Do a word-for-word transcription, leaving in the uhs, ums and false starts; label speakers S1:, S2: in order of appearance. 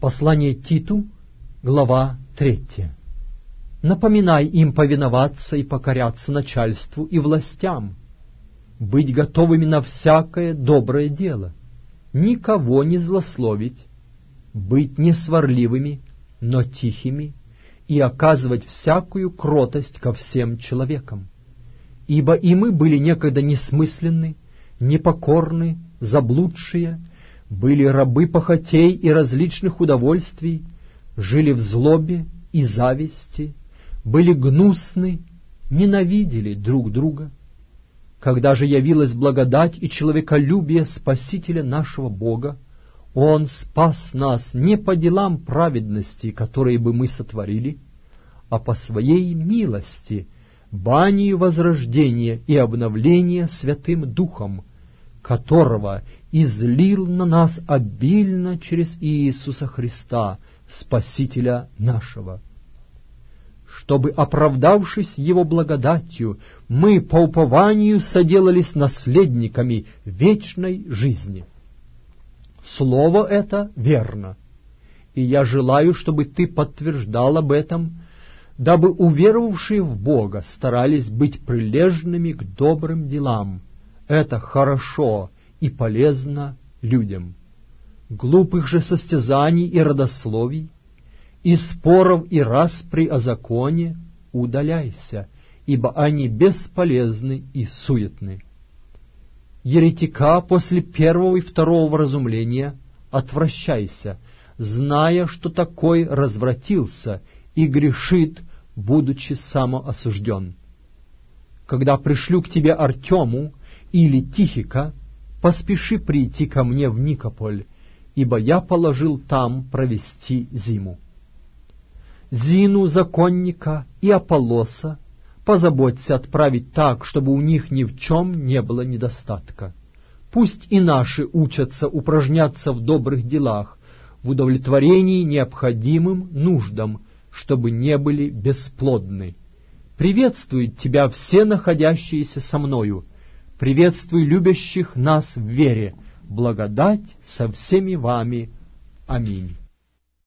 S1: Послание Титу, глава третья. Напоминай им повиноваться и покоряться начальству и властям, быть готовыми на всякое доброе дело, никого не злословить, быть не сварливыми, но тихими, и оказывать всякую кротость ко всем человекам. Ибо и мы были некогда несмысленны, непокорны, заблудшие, были рабы похотей и различных удовольствий, жили в злобе и зависти, были гнусны, ненавидели друг друга. Когда же явилась благодать и человеколюбие Спасителя нашего Бога, Он спас нас не по делам праведности, которые бы мы сотворили, а по Своей милости, банию возрождения и обновления Святым Духом, которого излил на нас обильно через Иисуса Христа, Спасителя нашего, чтобы, оправдавшись Его благодатью, мы по упованию соделались наследниками вечной жизни. Слово это верно, и я желаю, чтобы ты подтверждал об этом, дабы уверовавшие в Бога старались быть прилежными к добрым делам. Это хорошо и полезно людям. Глупых же состязаний и родословий, и споров и распри о законе удаляйся, ибо они бесполезны и суетны. Еретика после первого и второго вразумления отвращайся, зная, что такой развратился и грешит, будучи самоосужден. Когда пришлю к тебе Артему или Тихика, поспеши прийти ко мне в Никополь, ибо я положил там провести зиму. Зину, законника и Аполлоса позаботься отправить так, чтобы у них ни в чем не было недостатка. Пусть и наши учатся упражняться в добрых делах, в удовлетворении необходимым нуждам, чтобы не были бесплодны. Приветствуют тебя все находящиеся со мною. Приветствуй любящих нас в вере. Благодать со всеми вами. Аминь.